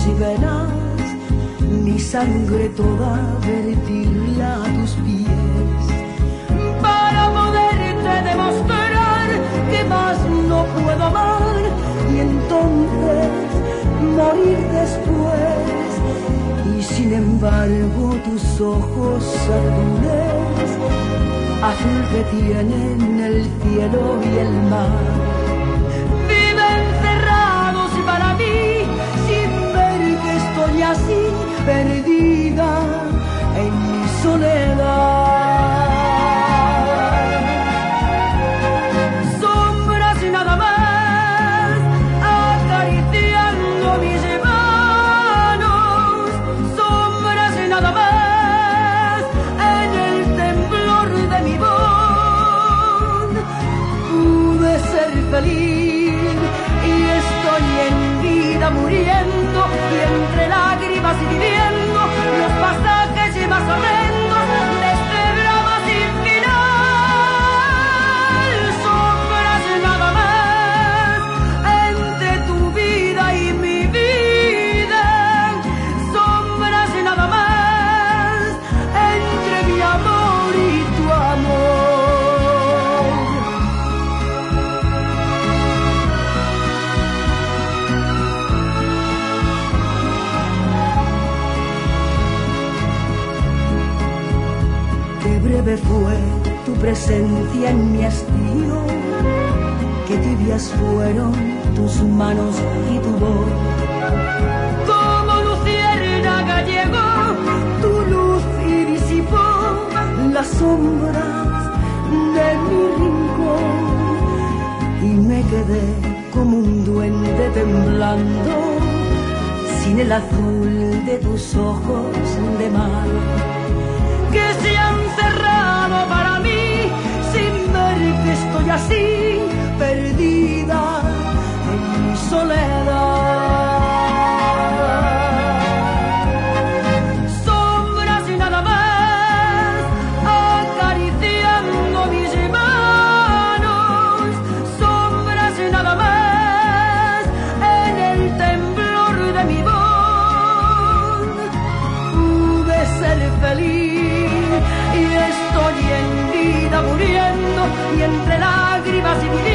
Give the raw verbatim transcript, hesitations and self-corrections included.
y venas, mi sangre toda vertirla a tus pies, para poderte demostrar que más no puedo amar, y entonces morir después. Y sin embargo tus ojos azules, azul que tienen el cielo y el mar, viven cerrados para mí, sin ver que estoy así, perdida en mi soledad. Sombras y nada más, acariciando mis manos, sombras y nada más, en el temblor de mi voz. Pude ser feliz y estoy en vida muriendo, y entre lágrimas y viviendo los pasajes y más horrendos de este drama sin final. Sombras y nada más, entre tu vida y mi vida, sombras y nada más, entre mi amor y tu amor. Breve fue tu presencia en mi hastío, que tibias fueron tus manos y tu voz. Como luciérnaga llegó tu luz y disipó las sombras de mi rincón, y me quedé como un duende temblando, sin el azul de tus ojos de mar, que se han cerrado para mí, sin ver que estoy así, perdida en mi soledad. Sombras y nada más, acariciando mis manos, sombras y nada más, en el temblor de mi voz. Pude ser feliz y estoy en vida muriendo, y entre lágrimas y